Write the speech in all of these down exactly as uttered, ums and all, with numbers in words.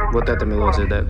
Вот эта мелодия, да.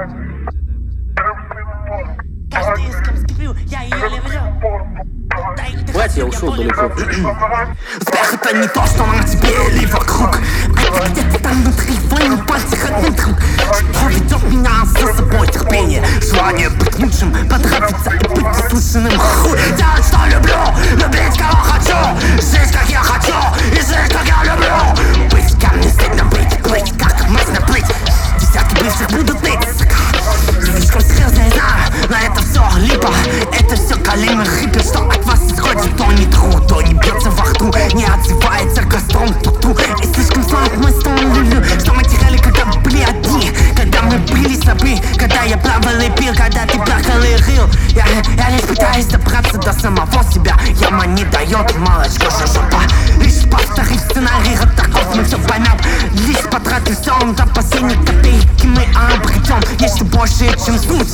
Каждый с кем сплю, я ее люблю. Бать, я ушел далеко. Успех это не то, что на тебе или вокруг. Это где-то там внутри, в твоих пальцах один круг. Что ведет меня за собой терпение, желание быть лучшим, понравиться и быть услышанным. Хуй, делать, что люблю, любить, кого хочу, жить, как я хочу, и жить, как я люблю. Быть, кем не стыдно быть, плыть, как можно плыть. Десятки бывших будут ныть. Слишком серьезно, я знаю, но это все липа. Это все калимы хиппи, что от вас исходит. То не тру, то не бьется в ахту, не отзывается костром ту-ту. И слишком слаб мой стон люблю, что мы теряли, когда были одни. Когда мы были собой, когда я плавал и пил, когда ты плакал и рыл. Я, я лишь пытаюсь добраться до самого себя. Яма не дает молочко, жопа. Лишь повторив сценарий родаков, мы все поймем. Лишь потратив все до последней копейки, мы обретем нечто большее, чем суть.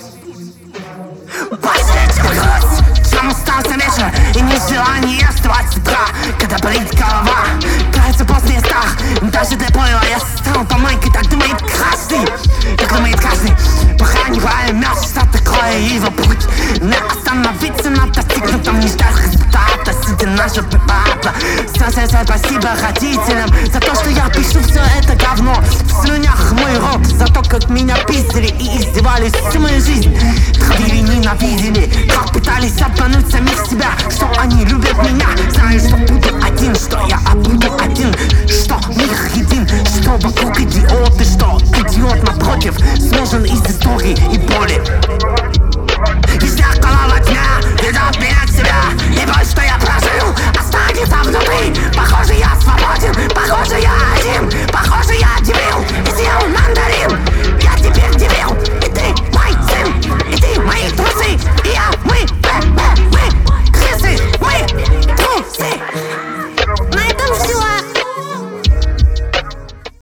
Больше, чем грусть, чем устался вечер и не желание вставать с утра, когда болит голова. Кажется, после страх, даже для поила я стал помойкой, так думает каждый, так думает каждый. Похоронивая мяч, что такое его путь. Не остановиться на достигнутом, не ждать результата, сидя на жопе папа. Сказать спасибо родителям за то, что я пишу все это говно. В слюнях мой рот, за то, как меня пиздили и издевались всю мою жизнь. Травили, ненавидели, как пытались обмануть самих себя, что они любят меня. Знаю, что буду один, что я буду один, что мир един, что вокруг идиоты, что идиот напротив сложен из истории и